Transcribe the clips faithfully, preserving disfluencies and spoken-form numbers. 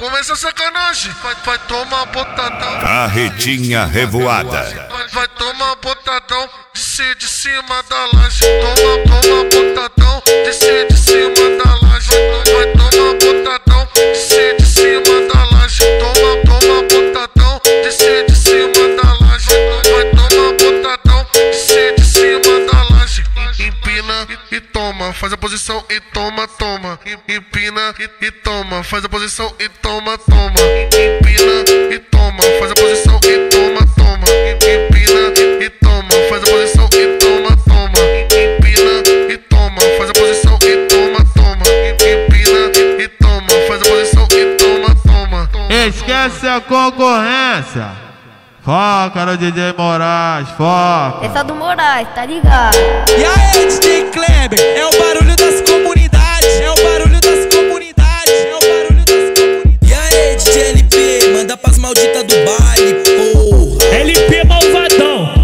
começar sacanagem, vai, vai tomar botadão. Carretinha revoada. Vai, vai tomar botadão, descer de cima da laje. Toma, toma botadão, descer de cima da laje. Vai tomar botadão, descer de cima da laje. Toma, toma botadão, descer de cima da laje. Vai tomar botadão, descer de cima da laje. Empina e toma, faz a posição e toma, toma. Empina e toma, faz a posição e toma, toma. Empina e toma, faz a posição e toma, toma. Empina e toma, faz a posição e toma, toma. Empina e toma, faz a posição e toma, toma. Empina e toma, faz a posição e toma, toma. Esquece a concorrência. Foca no D J Moraes, foca. Essa do Moraes, tá ligado? E aí, D J Kleber, é o barulho das comunidades, é o barulho das comunidades, é o barulho das comunidades. E aí, D J L P, manda pras malditas do baile, porra. L P malvadão.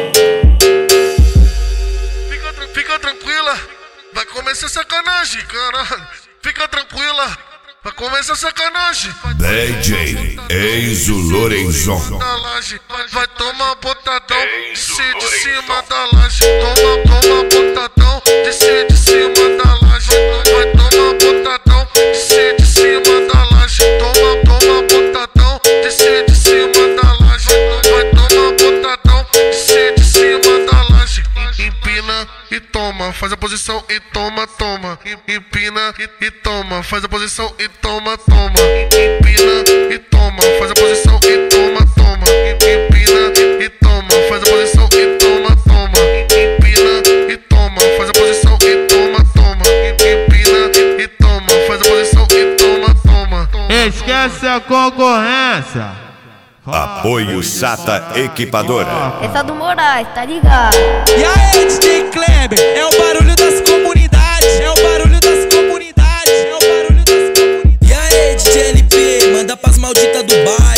Fica, tra fica tranquila, vai começar sacanagem, caralho. Fica tranquila, vai começar sacanagem. D J Enzo Lorenzon. Da laje, vai, vai tomar botadão, descer de cima da laje. Toma, toma botadão, descer de cima da laje. Vai tomar botadão, descer de cima da laje. Toma, toma botadão, descer de cima da laje. Vai tomar botadão, descer de cima da laje. Empina e toma, faz a posição e toma, toma. Empina e, e toma, faz a posição e toma, toma. Empina e toma, faz a posição e toma, toma. Empina e toma, faz a posição e toma, toma. Empina e toma, faz a posição e toma, toma. Empina e toma, faz a posição e toma, toma. Esquece a concorrência. Apoio Sata Equipadora. Essa do Moraes, tá ligado? E aí, D J Kleber, é o barulho das comunidades, é o barulho das comunidades, é o barulho das comunidades. E aí, D J L P, manda pras malditas do baile.